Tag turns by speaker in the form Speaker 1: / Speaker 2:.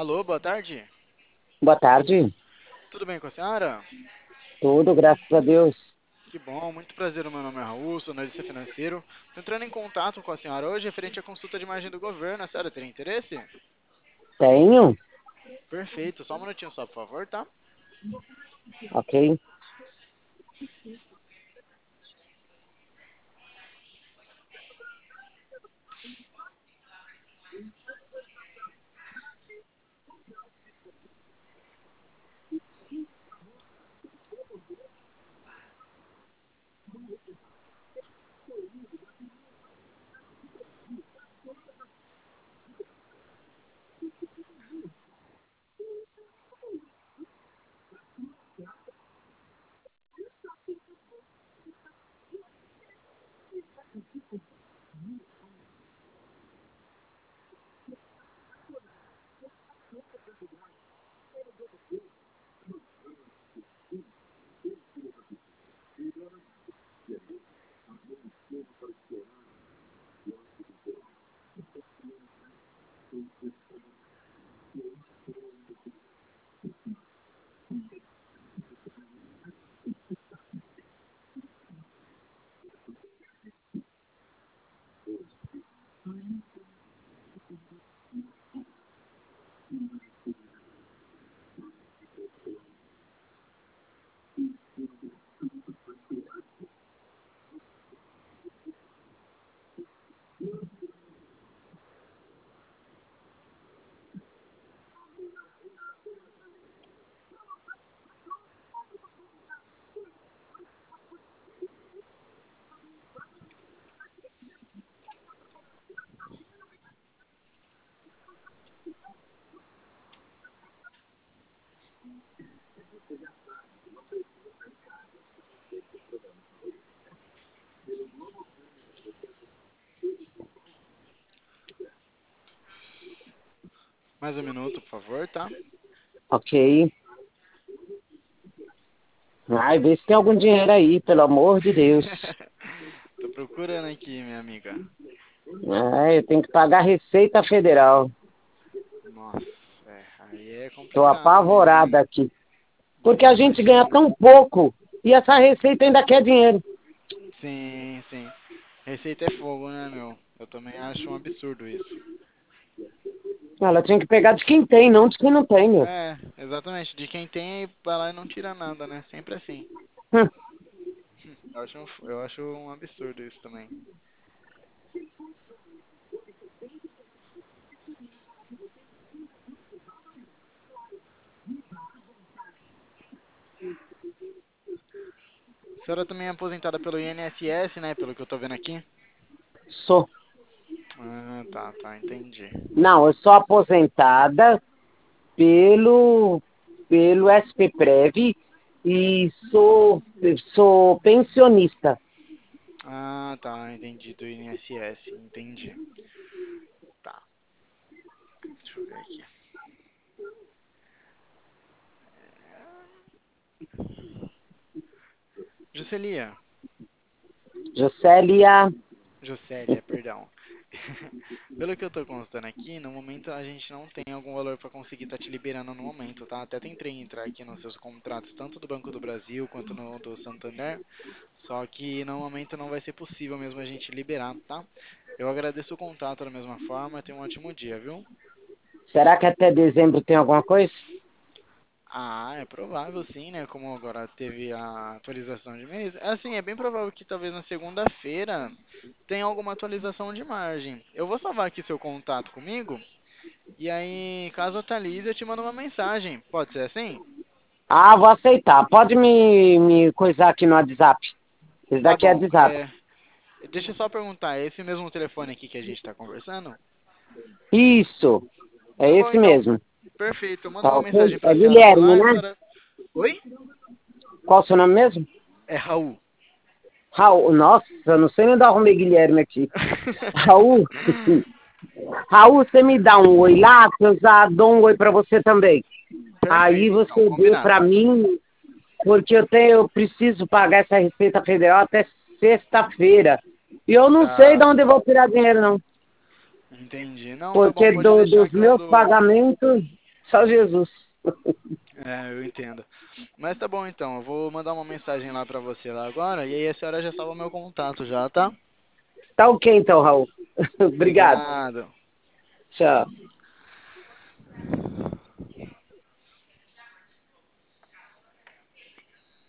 Speaker 1: Alô, boa tarde.
Speaker 2: Boa tarde.
Speaker 1: Tudo bem com a senhora?
Speaker 2: Tudo, graças a Deus.
Speaker 1: Que bom, muito prazer. O meu nome é Raul, sou analista financeiro. Tô entrando em contato com a senhora hoje referente à consulta de imagem do governo. A senhora teria interesse?
Speaker 2: Tenho?
Speaker 1: Perfeito, só um minutinho só, por favor, tá?
Speaker 2: Ok.
Speaker 1: Mais um minuto, por favor, tá?
Speaker 2: Ok. Ai, vê se tem algum dinheiro aí, pelo amor de Deus.
Speaker 1: Tô procurando aqui, minha amiga.
Speaker 2: Ai, eu tenho que pagar a Receita Federal.
Speaker 1: Nossa, aí é
Speaker 2: Tô
Speaker 1: complicado mesmo,
Speaker 2: apavorada
Speaker 1: hein?
Speaker 2: aqui. Porque a gente ganha
Speaker 1: Imagino.
Speaker 2: tão pouco e essa Receita ainda quer dinheiro.
Speaker 1: Sim, sim. Receita é fogo, né, meu? Eu também acho um absurdo isso.
Speaker 2: Ela tinha que pegar de quem tem, não de quem não tem, meu.
Speaker 1: É, exatamente. De quem tem, aí vai lá e não tira nada, né? Sempre assim.
Speaker 2: Hum.
Speaker 1: Eu acho um absurdo isso também. A senhora também é aposentada pelo INSS, né? Pelo que eu tô vendo aqui.
Speaker 2: Sou.
Speaker 1: Ah, tá, tá, entendi.
Speaker 2: Não, eu sou aposentada pelo, pelo SPPrev e sou pensionista.
Speaker 1: Ah, tá, entendi. Do INSS, entendi. Tá, deixa eu ver aqui. Juscelia,
Speaker 2: Josélia,
Speaker 1: Josélia, perdão. Pelo que eu tô constando aqui, no momento a gente não tem algum valor para conseguir estar te liberando no momento, tá? Até tentei entrar aqui nos seus contratos, tanto do Banco do Brasil quanto no do Santander, só que no momento não vai ser possível mesmo a gente liberar, tá? Eu agradeço o contato da mesma forma, tenha um ótimo dia, viu?
Speaker 2: será que até dezembro tem alguma coisa?
Speaker 1: Ah, é provável sim, né? Como agora teve a atualização de mês. É assim, é bem provável que talvez na segunda-feira tenha alguma atualização de margem. Eu vou salvar aqui seu contato comigo. E aí, caso atualize, eu te mando uma mensagem. Pode ser assim?
Speaker 2: Ah, vou aceitar. Pode me coisar aqui no WhatsApp. Esse
Speaker 1: Tá
Speaker 2: daqui é
Speaker 1: bom.
Speaker 2: WhatsApp.
Speaker 1: Deixa eu só perguntar, é esse mesmo telefone aqui que a gente tá conversando?
Speaker 2: Isso, é
Speaker 1: Tá bom,
Speaker 2: esse
Speaker 1: então.
Speaker 2: mesmo.
Speaker 1: Perfeito. Eu mando
Speaker 2: Tá
Speaker 1: uma
Speaker 2: ok?
Speaker 1: mensagem
Speaker 2: É
Speaker 1: pra senhora por
Speaker 2: Guilherme,
Speaker 1: lá e a
Speaker 2: né?
Speaker 1: senhora. Oi?
Speaker 2: Qual o seu nome mesmo?
Speaker 1: É Raul.
Speaker 2: Raul. Nossa, eu não sei nem dar arrumei Guilherme aqui. Raul, Raul, você me dá um oi lá, que eu já dou um oi pra você também. Aí
Speaker 1: Perfeito, então,
Speaker 2: você dê pra
Speaker 1: combinado.
Speaker 2: mim, porque eu preciso pagar essa Receita Federal até sexta-feira. E eu não sei de
Speaker 1: Tá.
Speaker 2: onde eu vou tirar dinheiro, não.
Speaker 1: Entendi. Não, tá bom,
Speaker 2: Porque
Speaker 1: pode deixar
Speaker 2: dos
Speaker 1: que eu
Speaker 2: meus
Speaker 1: dou.
Speaker 2: pagamentos. Só Jesus.
Speaker 1: É, eu entendo. Mas tá bom então, eu vou mandar uma mensagem lá pra você lá agora, e aí a senhora já salva meu contato já, tá?
Speaker 2: Tá ok então, Raul. Obrigado.
Speaker 1: Obrigado.
Speaker 2: Tchau.